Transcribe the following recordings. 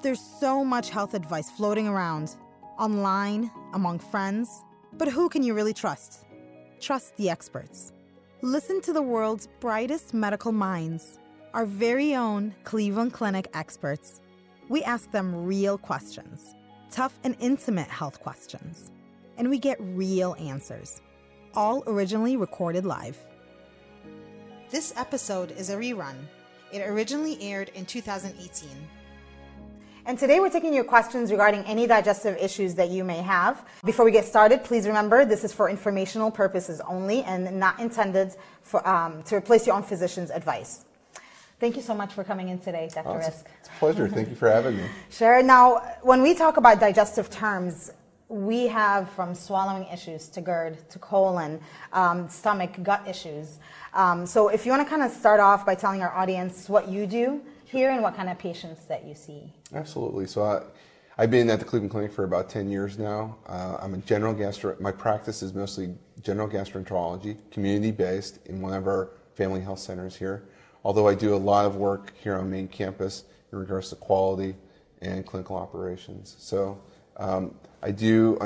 There's so much health advice floating around, online, among friends, but who can you really trust? Trust the experts. Listen to the world's brightest medical minds, our very own Cleveland Clinic experts. We ask them real questions, tough and intimate health questions, and we get real answers, all originally recorded live. This episode is a rerun. It originally aired in 2018. And today we're taking your questions regarding any digestive issues that you may have. Before we get started, please remember this is for informational purposes only and not intended for, to replace your own physician's advice. Thank you so much for coming in today, Dr. Risk. It's a pleasure. Thank you for having me. Sure. Now, when we talk about digestive terms, we have from swallowing issues to GERD to colon, stomach, gut issues. So if you want to kind of start off by telling our audience what you do here and what kind of patients that you see. Absolutely. So I've been at the Cleveland Clinic for about 10 years now. I'm a general my practice is mostly general gastroenterology, community-based in one of our family health centers here. Although I do a lot of work here on main campus in regards to quality and clinical operations. So I do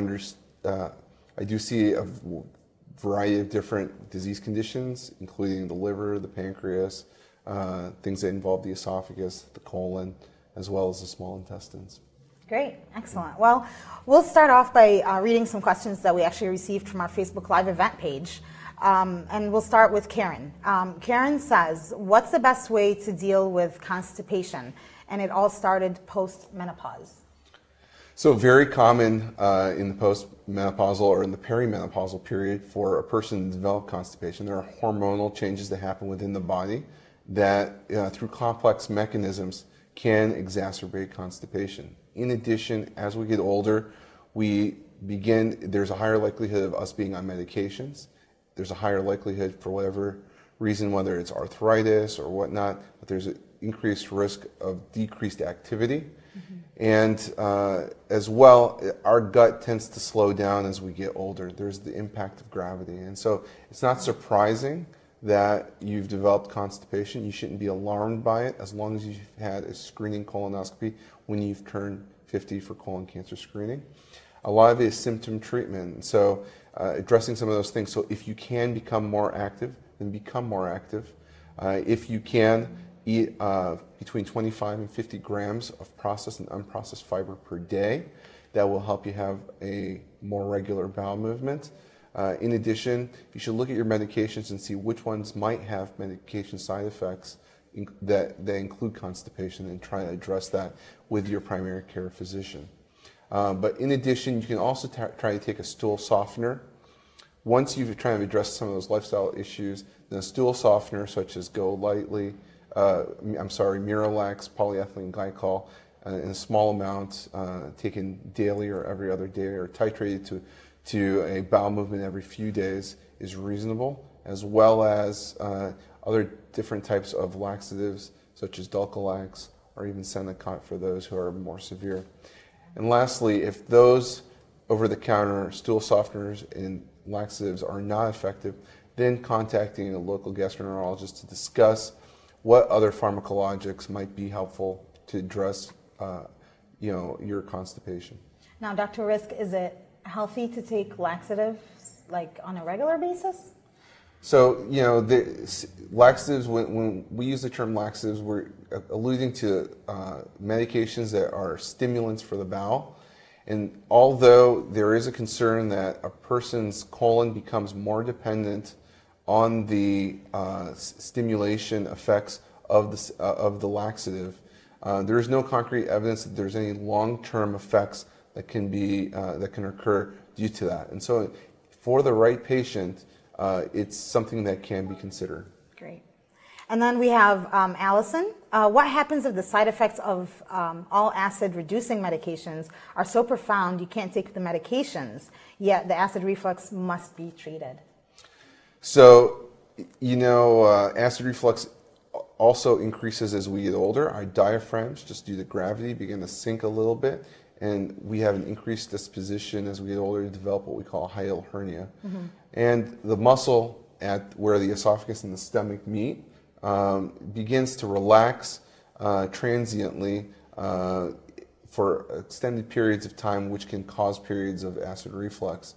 see a variety of different disease conditions, including the liver, the pancreas, things that involve the esophagus, the colon, as well as the small intestines. Great, excellent. Well, we'll start off by reading some questions that we actually received from our Facebook Live event page. And we'll start with Karen. Karen says, what's the best way to deal with constipation? And it all started post-menopause. So very common in the post-menopausal or in the perimenopausal period for a person to develop constipation. There are hormonal changes that happen within the body that through complex mechanisms can exacerbate constipation. In addition, as we get older, there's a higher likelihood of us being on medications. There's a higher likelihood for whatever reason, whether it's arthritis or whatnot, but there's an increased risk of decreased activity. And as well, our gut tends to slow down as we get older. There's the impact of gravity. And so it's not surprising that you've developed constipation. You shouldn't be alarmed by it as long as you've had a screening colonoscopy when you've turned 50 for colon cancer screening. A lot of it is symptom treatment. And so addressing some of those things. So if you can become more active, then become more active. If you can, eat between 25 and 50 grams of processed and unprocessed fiber per day. That will help you have a more regular bowel movement. In addition, you should look at your medications and see which ones might have medication side effects that include constipation and try to address that with your primary care physician. But in addition, you can also try to take a stool softener. Once you've tried to address some of those lifestyle issues, then a stool softener such as Miralax, polyethylene glycol, in a small amount, taken daily or every other day, or titrated to a bowel movement every few days is reasonable, as well as other different types of laxatives such as Dulcolax or even Senokot for those who are more severe. And lastly, if those over-the-counter stool softeners and laxatives are not effective, then contacting a local gastroenterologist to discuss what other pharmacologics might be helpful to address your constipation. Now, Dr. Risk, is it healthy to take laxatives like on a regular basis? So, the laxatives, when we use the term laxatives, we're alluding to medications that are stimulants for the bowel. And although there is a concern that a person's colon becomes more dependent on the stimulation effects of the laxative, there is no concrete evidence that there's any long-term effects that can occur due to that. And so, for the right patient, it's something that can be considered. Great. And then we have Allison. What happens if the side effects of all acid-reducing medications are so profound you can't take the medications, yet the acid reflux must be treated? So, acid reflux also increases as we get older. Our diaphragms, just due to gravity, begin to sink a little bit, and we have an increased disposition as we get older to develop what we call a hiatal hernia. Mm-hmm. And the muscle at where the esophagus and the stomach meet begins to relax transiently for extended periods of time, which can cause periods of acid reflux.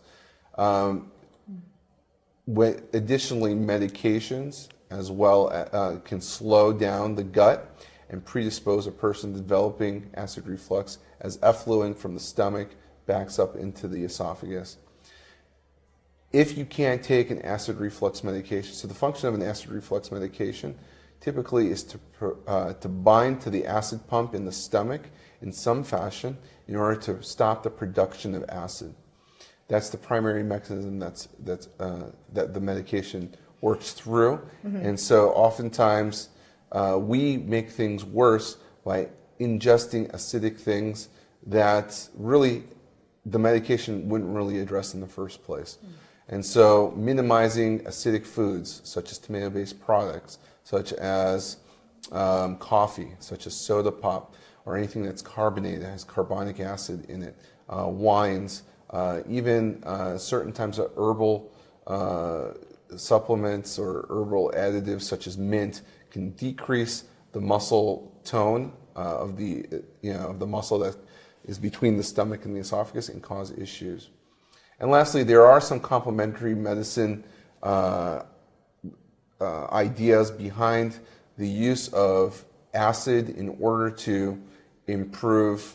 Additionally, medications as well can slow down the gut and predispose a person to developing acid reflux as effluent from the stomach backs up into the esophagus. If you can't take an acid reflux medication, so the function of an acid reflux medication typically is to bind to the acid pump in the stomach in some fashion in order to stop the production of acid. That's the primary mechanism that the medication works through. And so oftentimes we make things worse by ingesting acidic things that really the medication wouldn't really address in the first place. And so minimizing acidic foods such as tomato-based products, such as coffee, such as soda pop, or anything that's carbonated, that has carbonic acid in it, wines, even certain types of herbal supplements or herbal additives such as mint can decrease the muscle tone of the muscle that is between the stomach and the esophagus and cause issues. And lastly, there are some complementary medicine ideas behind the use of acid in order to improve,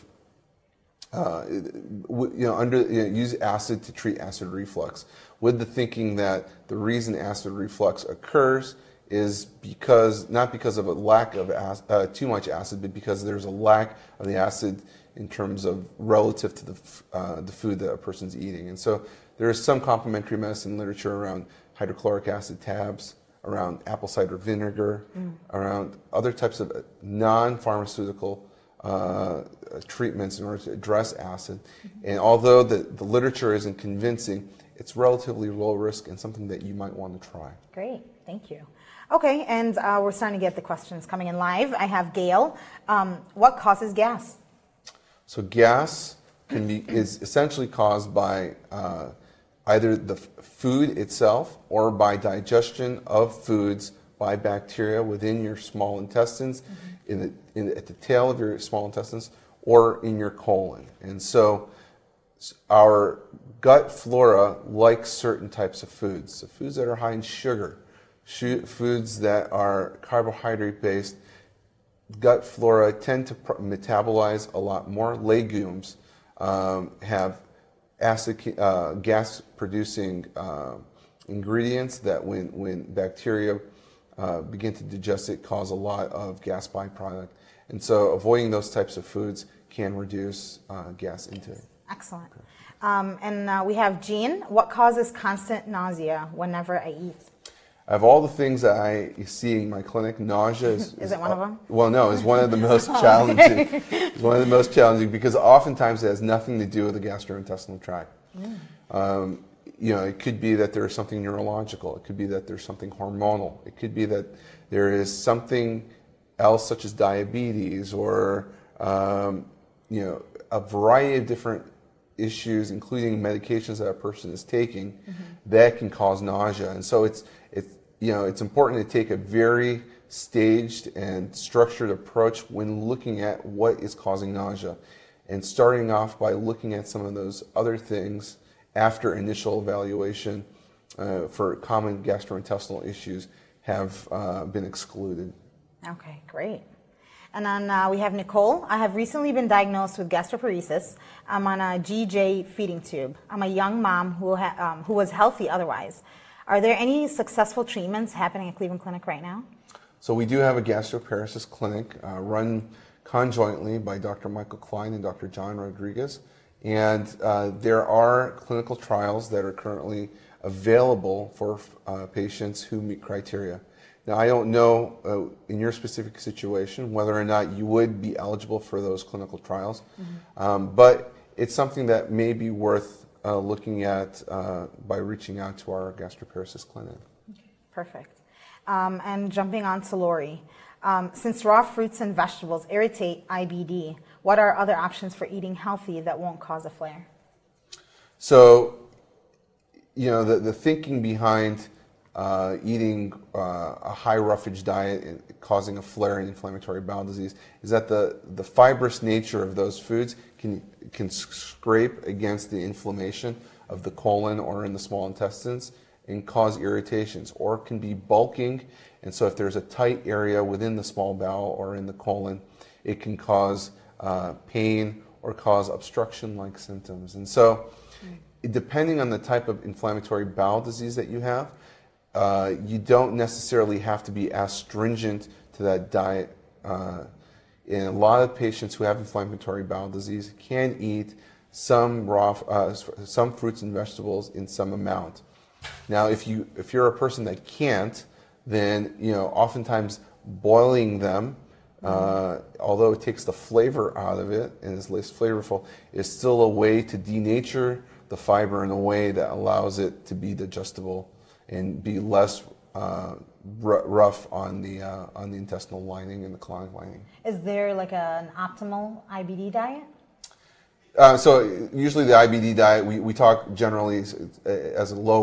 use acid to treat acid reflux, with the thinking that the reason acid reflux occurs is not because of a lack of too much acid, but because there's a lack of the acid in terms of relative to the food that a person's eating. And so there is some complementary medicine literature around hydrochloric acid tabs, around apple cider vinegar, around other types of non-pharmaceutical treatments in order to address acid. And although the literature isn't convincing, it's relatively low risk and something that you might want to try. Great, thank you. Okay, and we're starting to get the questions coming in live. I have Gail. What causes gas? So gas is essentially caused by either the food itself or by digestion of foods by bacteria within your small intestines, at the tail of your small intestines, or in your colon. And so our gut flora likes certain types of foods. So foods that are high in sugar, foods that are carbohydrate-based, gut flora tend to metabolize a lot more. Legumes have gas-producing ingredients that when bacteria begin to digest it, cause a lot of gas byproduct. And so avoiding those types of foods can reduce gas intake. Excellent. And we have Jean. What causes constant nausea whenever I eat? Of all the things that I see in my clinic, nausea is it one of them? Well, no, it's one of the most challenging. It's one of the most challenging because oftentimes it has nothing to do with the gastrointestinal tract. It could be that there is something neurological. It could be that there's something hormonal. It could be that there is something else such as diabetes or a variety of different issues, including medications that a person is taking, that can cause nausea. And so it's important to take a very staged and structured approach when looking at what is causing nausea, and starting off by looking at some of those other things after initial evaluation for common gastrointestinal issues have been excluded. Okay, great. And then we have Nicole. I have recently been diagnosed with gastroparesis. I'm on a GJ feeding tube. I'm a young mom who was healthy otherwise. Are there any successful treatments happening at Cleveland Clinic right now? So we do have a gastroparesis clinic run conjointly by Dr. Michael Klein and Dr. John Rodriguez. And there are clinical trials that are currently available for patients who meet criteria. Now, I don't know in your specific situation whether or not you would be eligible for those clinical trials, but it's something that may be worth looking at by reaching out to our gastroparesis clinic. Okay, perfect. And jumping on to Lori. Since raw fruits and vegetables irritate IBD, what are other options for eating healthy that won't cause a flare? So, the thinking behind eating a high roughage diet and causing a flare in inflammatory bowel disease is that the fibrous nature of those foods can scrape against the inflammation of the colon or in the small intestines and cause irritations, or can be bulking. And so if there's a tight area within the small bowel or in the colon, it can cause pain or cause obstruction-like symptoms. And so depending on the type of inflammatory bowel disease that you have, you don't necessarily have to be as stringent to that diet. And a lot of patients who have inflammatory bowel disease can eat some some fruits and vegetables in some amount. Now, if you're a person that can't, then oftentimes boiling them, although it takes the flavor out of it and is less flavorful, is still a way to denature the fiber in a way that allows it to be digestible and be less rough on the intestinal lining and the colonic lining. Is there like an optimal IBD diet? So usually the IBD diet, we talk generally as a low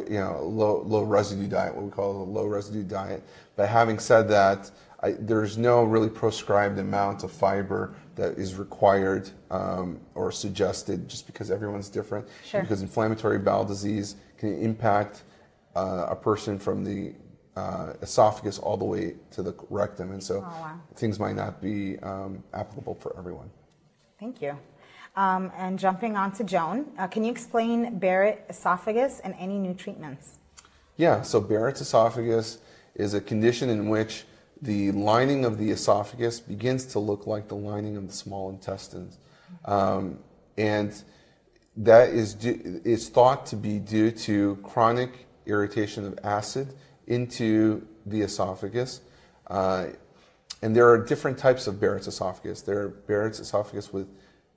residue diet, what we call a low residue diet. But having said that, there's no really prescribed amount of fiber that is required or suggested, just because everyone's different. Sure. Because inflammatory bowel disease can impact a person from the esophagus all the way to the rectum, and so things might not be applicable for everyone. Thank you. And jumping on to Joan, can you explain Barrett esophagus and any new treatments? Yeah, so Barrett's esophagus is a condition in which the lining of the esophagus begins to look like the lining of the small intestines. And that is thought to be due to chronic irritation of acid into the esophagus. And there are different types of Barrett's esophagus. There are Barrett's esophagus with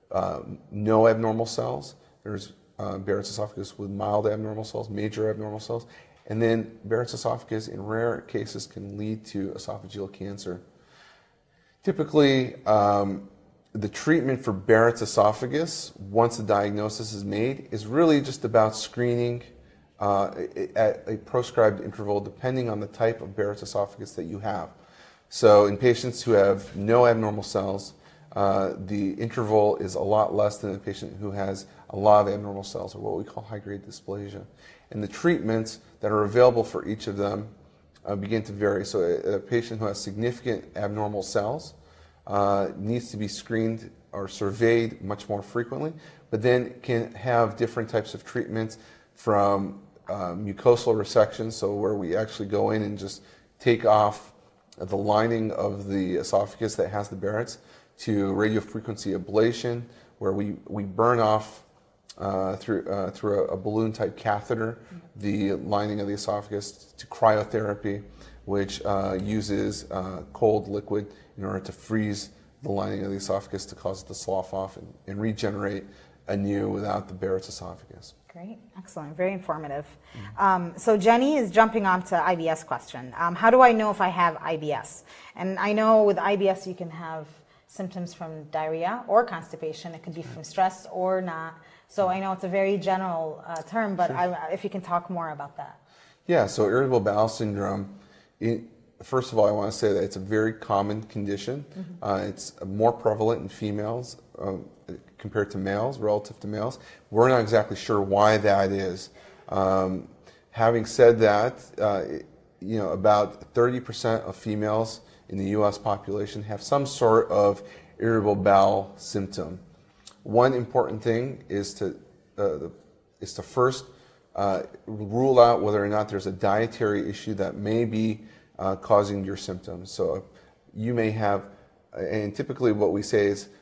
no abnormal cells. There's Barrett's esophagus with mild abnormal cells, major abnormal cells. And then Barrett's esophagus, in rare cases, can lead to esophageal cancer. Typically, the treatment for Barrett's esophagus, once the diagnosis is made, is really just about screening at a prescribed interval, depending on the type of Barrett's esophagus that you have. So in patients who have no abnormal cells, the interval is a lot less than a patient who has a lot of abnormal cells, or what we call high-grade dysplasia. And the treatments that are available for each of them begin to vary. So a patient who has significant abnormal cells needs to be screened or surveyed much more frequently, but then can have different types of treatments, from mucosal resection, so where we actually go in and just take off the lining of the esophagus that has the Barrett's, to radiofrequency ablation, where we burn off through a balloon-type catheter the lining of the esophagus, to cryotherapy, which uses cold liquid in order to freeze the lining of the esophagus to cause it to slough off and regenerate anew without the Barrett's esophagus. Great, excellent, very informative. So Jenny is jumping on to IBS question. How do I know if I have IBS? And I know with IBS you can have symptoms from diarrhea or constipation. It could be from stress or not. So I know it's a very general term, but Sure. if you can talk more about that. Yeah, so irritable bowel syndrome, first of all, I want to say that it's a very common condition. It's more prevalent in females compared to males, relative to males. We're not exactly sure why that is. Having said that, about 30% of females in the U.S. population have some sort of irritable bowel symptom. One important thing is to first rule out whether or not there's a dietary issue that may be causing your symptoms. So you may have, and typically what we say is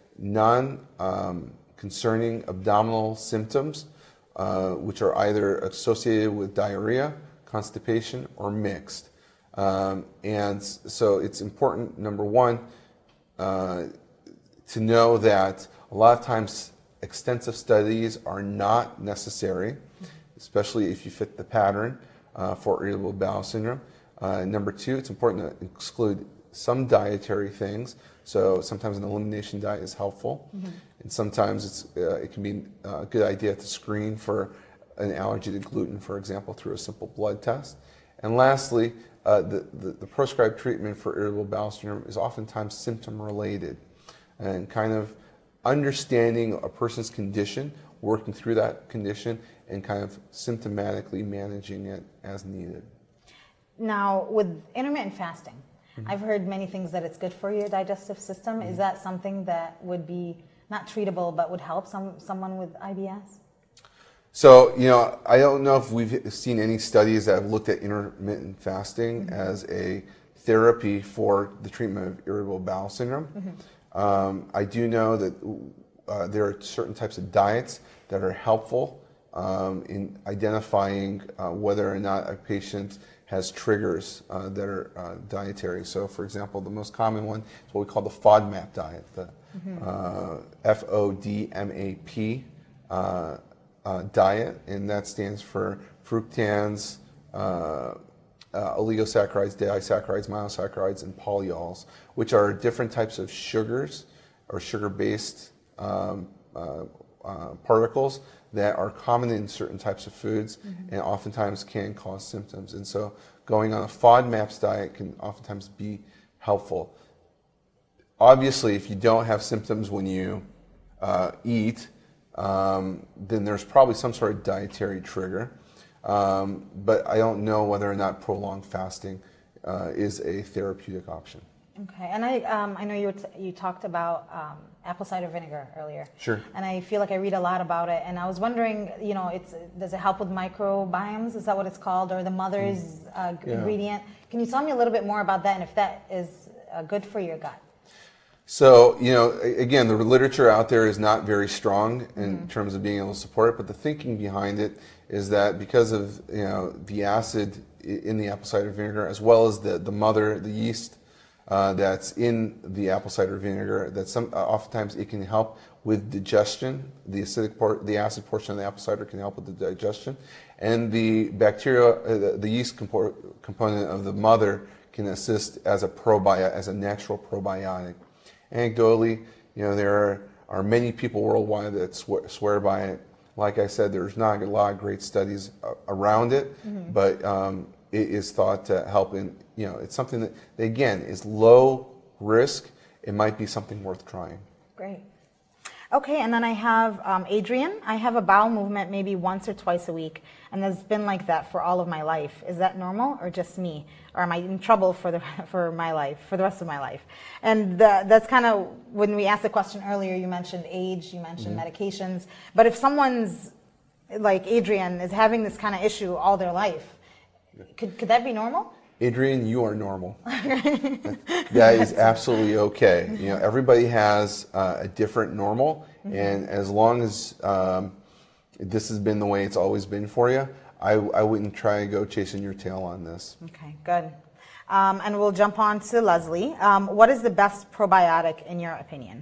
non-concerning abdominal symptoms, which are either associated with diarrhea, constipation, or mixed. And so it's important, number one, to know that a lot of times extensive studies are not necessary, especially if you fit the pattern for irritable bowel syndrome. Number two, it's important to exclude some dietary things. So sometimes an elimination diet is helpful, and sometimes it can be a good idea to screen for an allergy to gluten, for example, through a simple blood test. And lastly, the prescribed treatment for irritable bowel syndrome is oftentimes symptom related, and kind of understanding a person's condition, working through that condition, and kind of symptomatically managing it as needed. Now, with intermittent fasting, I've heard many things that it's good for your digestive system. Is that something that would be not treatable but would help someone with IBS? So, I don't know if we've seen any studies that have looked at intermittent fasting as a therapy for the treatment of irritable bowel syndrome. I do know that there are certain types of diets that are helpful in identifying whether or not a patient has triggers that are dietary. So, for example, the most common one is what we call the FODMAP diet, the FODMAP diet, and that stands for fructans, oligosaccharides, disaccharides, monosaccharides, and polyols, which are different types of sugars or sugar-based particles that are common in certain types of foods and oftentimes can cause symptoms. And so going on a FODMAPs diet can oftentimes be helpful. Obviously, if you don't have symptoms when you eat, then there's probably some sort of dietary trigger. But I don't know whether or not prolonged fasting is a therapeutic option. Okay, and I know you talked about apple cider vinegar earlier. Sure. And I feel like I read a lot about it, and I was wondering, does it help with microbiomes? Is that what it's called, or the mother's ingredient? Can you tell me a little bit more about that, and if that is good for your gut? So, again, the literature out there is not very strong in terms of being able to support it, but the thinking behind it is that because of the acid in the apple cider vinegar, as well as the yeast that's in the apple cider vinegar, that oftentimes it can help with digestion. The acid portion of the apple cider can help with the digestion, and the the yeast component of the mother can assist as a natural probiotic. Anecdotally, there are many people worldwide that swear by it. Like I said, there's not a lot of great studies around it, but it is thought to help in, it's something that, again, is low risk. It might be something worth trying. Great. Okay, and then I have Adrian. I have a bowel movement maybe once or twice a week, and it's been like that for all of my life. Is that normal or just me? Or am I in trouble for the rest of my life? And that's kind of, when we asked the question earlier, you mentioned age, you mentioned medications. But if someone's, like Adrian, is having this kind of issue all their life, could that be normal? Adrian, you are normal. That is absolutely okay. Everybody has a different normal, and as long as this has been the way it's always been for you, I wouldn't try and go chasing your tail on this. Okay, good. And we'll jump on to Leslie. What is the best probiotic in your opinion?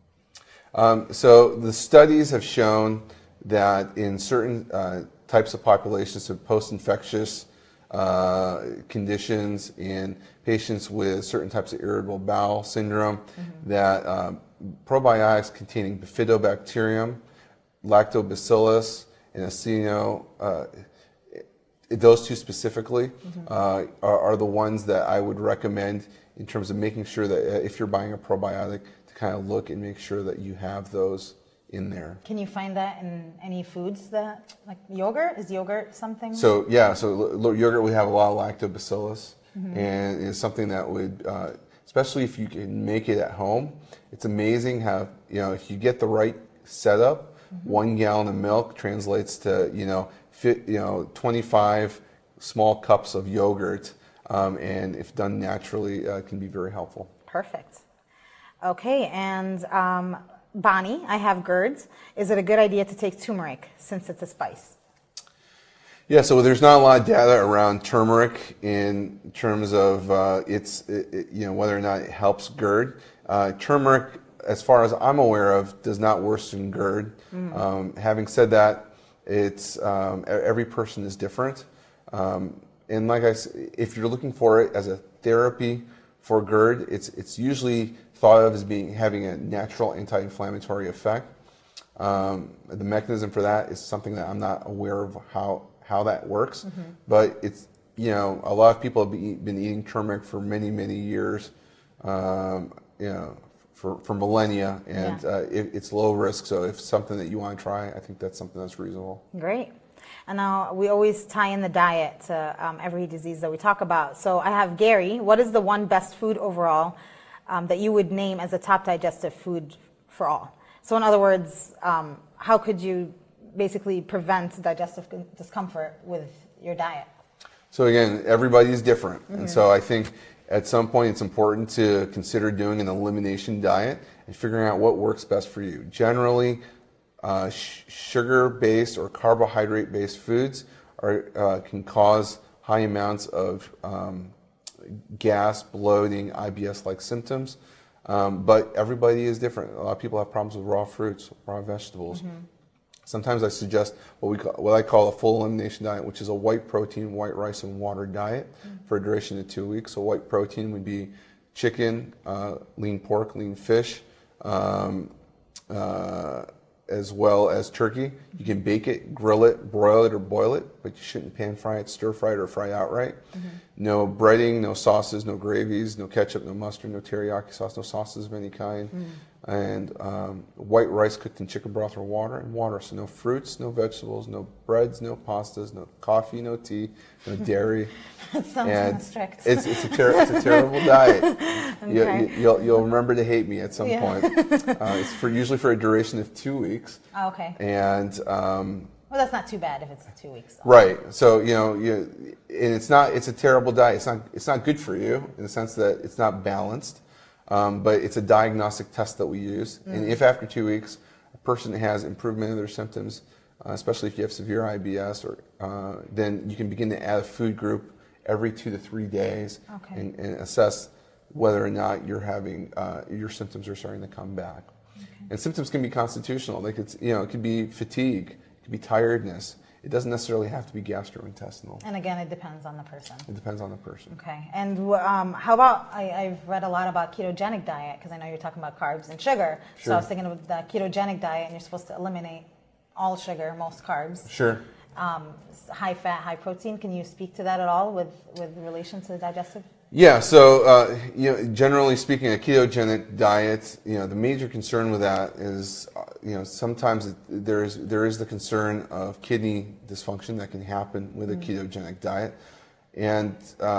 So the studies have shown that in certain types of populations of post-infectious conditions, in patients with certain types of irritable bowel syndrome, that probiotics containing Bifidobacterium, Lactobacillus, and Acino, those two specifically are the ones that I would recommend in terms of making sure that if you're buying a probiotic, to kind of look and make sure that you have those in there. Can you find that in any foods like yogurt? Is yogurt something? So yogurt, we have a lot of lactobacillus, and it's something that would, especially if you can make it at home, it's amazing how, if you get the right setup, 1 gallon of milk translates to, 25 small cups of yogurt, and if done naturally, can be very helpful. Perfect. Okay, and Bonnie, I have GERDs. Is it a good idea to take turmeric since it's a spice? Yeah, so there's not a lot of data around turmeric in terms of whether or not it helps GERD. Turmeric, as far as I'm aware of, does not worsen GERD. Having said that, it's every person is different, and like I said, if you're looking for it as a therapy for GERD, it's usually thought of as having a natural anti-inflammatory effect. The mechanism for that is something that I'm not aware of how that works, but you know, a lot of people have been eating turmeric for many, many years, you know, for millennia, and it's low risk. So if it's something that you want to try, I think that's something that's reasonable. Great. And now we always tie in the diet to every disease that we talk about. So I have Gary. What is the one best food overall that you would name as a top digestive food for all? So in other words, how could you basically prevent digestive discomfort with your diet? So again, everybody is different. And so I think at some point it's important to consider doing an elimination diet and figuring out what works best for you. Generally, sugar-based or carbohydrate-based foods can cause high amounts of gas, bloating, IBS-like symptoms. But everybody is different. A lot of people have problems with raw fruits, raw vegetables. Sometimes I suggest what I call a full elimination diet, which is a white protein, white rice, and water diet for a duration of 2 weeks. So white protein would be chicken, lean pork, lean fish, as well as turkey. You can bake it, grill it, broil it, or boil it, but you shouldn't pan fry it, stir fry it, or fry outright. No breading, no sauces, no gravies, no ketchup, no mustard, no teriyaki sauce, no sauces of any kind. And white rice cooked in chicken broth or water. So no fruits, no vegetables, no breads, no pastas, no coffee, no tea, no dairy. That sounds kind of strict. It's a terrible diet. You'll remember to hate me at some point. It's usually for a duration of 2 weeks. Oh, okay. And well, that's not too bad if it's 2 weeks. Right. So and it's a terrible diet. It's not good for you in the sense that it's not balanced. But it's a diagnostic test that we use. And if after 2 weeks a person has improvement in their symptoms, especially if you have severe IBS, then you can begin to add a food group every 2 to 3 days and assess whether or not you're having your symptoms are starting to come back. And symptoms can be constitutional. Like it could be fatigue, it could be tiredness. It doesn't necessarily have to be gastrointestinal. And again, it depends on the person. It depends on the person. Okay. And how about, I've read a lot about ketogenic diet, because I know you're talking about carbs and sugar. Sure. So I was thinking of the ketogenic diet, and you're supposed to eliminate all sugar, most carbs. Sure. High fat, high protein. Can you speak to that at all with relation to digestive? Yeah, so generally speaking, a ketogenic diet, the major concern with that is, sometimes there is the concern of kidney dysfunction that can happen with a ketogenic diet, and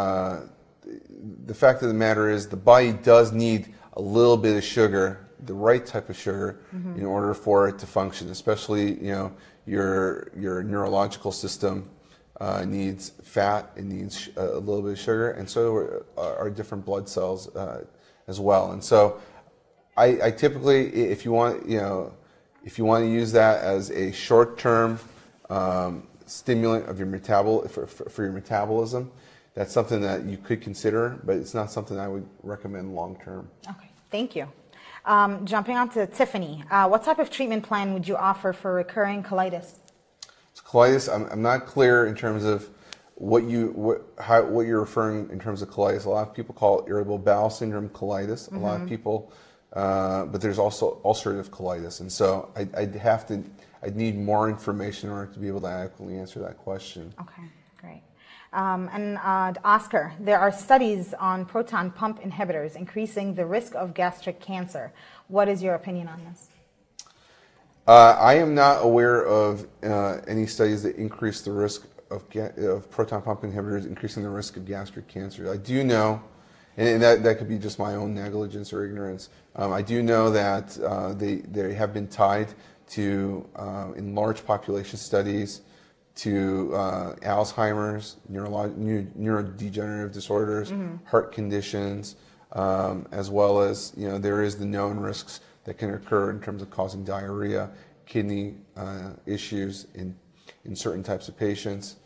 the fact of the matter is the body does need a little bit of sugar, the right type of sugar, in order for it to function. Especially, your neurological system needs fat, it needs a little bit of sugar, and so are different blood cells as well. And so, I typically, if you want to use that as a short-term stimulant of your for your metabolism, that's something that you could consider, but it's not something I would recommend long-term. Okay, thank you. Jumping on to Tiffany, what type of treatment plan would you offer for recurring colitis? Colitis, I'm not clear in terms of what you're referring in terms of colitis. A lot of people call it irritable bowel syndrome colitis. A lot of people, but there's also ulcerative colitis, and so I'd need more information in order to be able to adequately answer that question. Okay, great. And Oscar, there are studies on proton pump inhibitors increasing the risk of gastric cancer. What is your opinion on this? I am not aware of any studies that increase the risk of proton pump inhibitors increasing the risk of gastric cancer. I do know, and that could be just my own negligence or ignorance, I do know that they have been tied to, in large population studies, to Alzheimer's, neurodegenerative disorders, heart conditions, as well as, there is the known risks that can occur in terms of causing diarrhea, kidney issues in certain types of patients.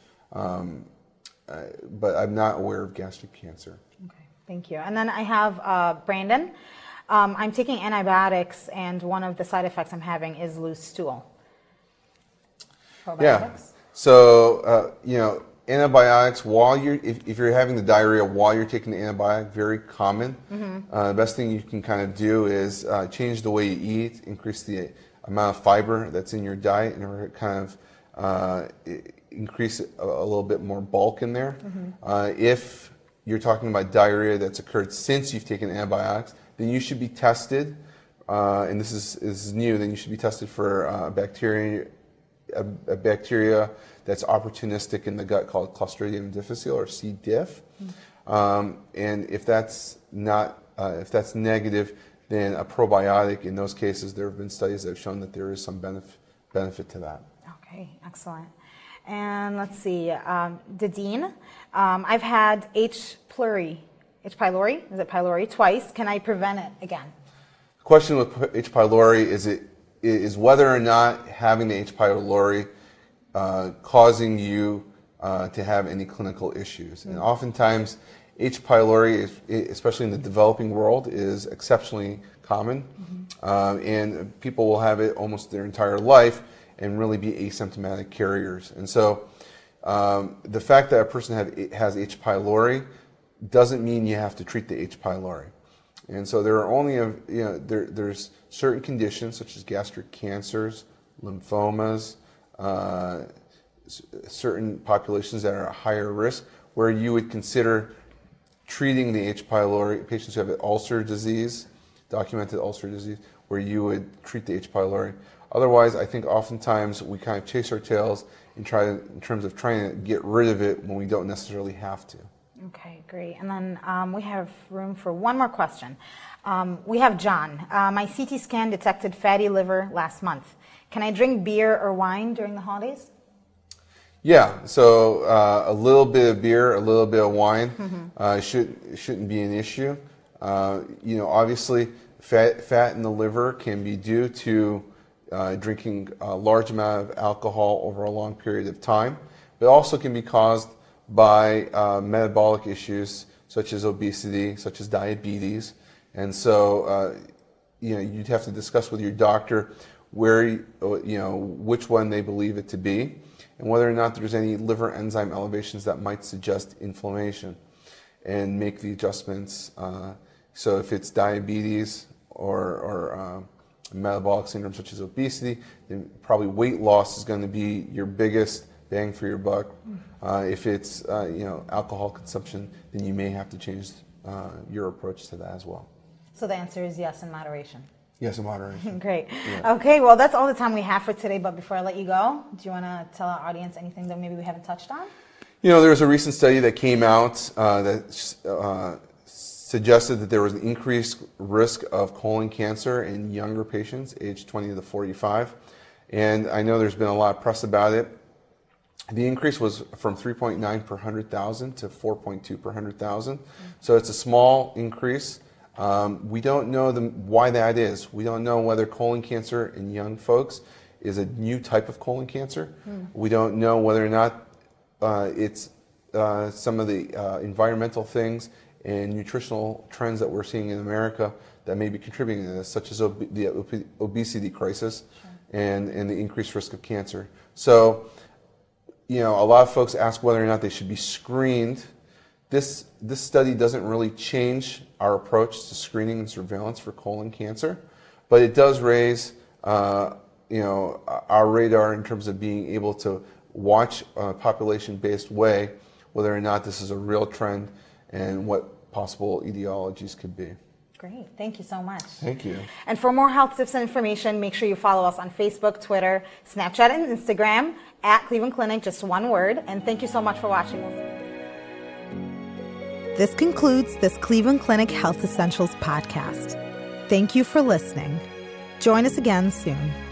But I'm not aware of gastric cancer. Okay, thank you. And then I have Brandon. I'm taking antibiotics, and one of the side effects I'm having is loose stool. Probiotics? Yeah. So, antibiotics, if you're having the diarrhea while you're taking the antibiotic, very common. The best thing you can kind of do is change the way you eat, increase the amount of fiber that's in your diet in order to kind of increase a little bit more bulk in there. If you're talking about diarrhea that's occurred since you've taken antibiotics, then you should be tested, and this is new, then you should be tested for a bacteria that's opportunistic in the gut called Clostridium difficile, or C. diff. And if that's negative, then a probiotic, in those cases, there have been studies that have shown that there is some benefit to that. Okay, excellent. And let's see, Dadine, I've had H. pylori, is it pylori, twice. Can I prevent it again? The question with H. pylori is whether or not having the H. pylori causing you to have any clinical issues. And oftentimes, H. pylori, especially in the developing world, is exceptionally common, and people will have it almost their entire life and really be asymptomatic carriers. And so the fact that a person has H. pylori doesn't mean you have to treat the H. pylori. And so there are only, there's certain conditions such as gastric cancers, lymphomas, certain populations that are at higher risk where you would consider treating the H. pylori, patients who have ulcer disease, documented ulcer disease, where you would treat the H. pylori. Otherwise, I think oftentimes we kind of chase our tails and in terms of trying to get rid of it when we don't necessarily have to. Okay, great. And then we have room for one more question. We have John. My CT scan detected fatty liver last month. Can I drink beer or wine during the holidays? Yeah, so a little bit of beer, a little bit of wine shouldn't be an issue. Obviously, fat in the liver can be due to drinking a large amount of alcohol over a long period of time, but also can be caused by metabolic issues such as obesity, such as diabetes. And so, you'd have to discuss with your doctor which one they believe it to be, and whether or not there's any liver enzyme elevations that might suggest inflammation, and make the adjustments. So if it's diabetes or metabolic syndrome such as obesity, then probably weight loss is going to be your biggest bang for your buck. If it's alcohol consumption, then you may have to change your approach to that as well. So the answer is yes, in moderation. Yes, in moderation. Great. Yeah. Okay, well, that's all the time we have for today. But before I let you go, do you want to tell our audience anything that maybe we haven't touched on? There was a recent study that came out that suggested that there was an increased risk of colon cancer in younger patients, aged 20 to 45. And I know there's been a lot of press about it. The increase was from 3.9 per 100,000 to 4.2 per 100,000. So it's a small increase. We don't know why that is. We don't know whether colon cancer in young folks is a new type of colon cancer. We don't know whether or not it's some of the environmental things and nutritional trends that we're seeing in America that may be contributing to this, such as the obesity crisis and the increased risk of cancer. So, a lot of folks ask whether or not they should be screened. This study doesn't really change our approach to screening and surveillance for colon cancer, but it does raise our radar in terms of being able to watch a population-based way whether or not this is a real trend and what possible etiologies could be. Great. Thank you so much. Thank you. And for more health tips and information, make sure you follow us on Facebook, Twitter, Snapchat, and Instagram at Cleveland Clinic, just one word. And thank you so much for watching. This concludes this Cleveland Clinic Health Essentials podcast. Thank you for listening. Join us again soon.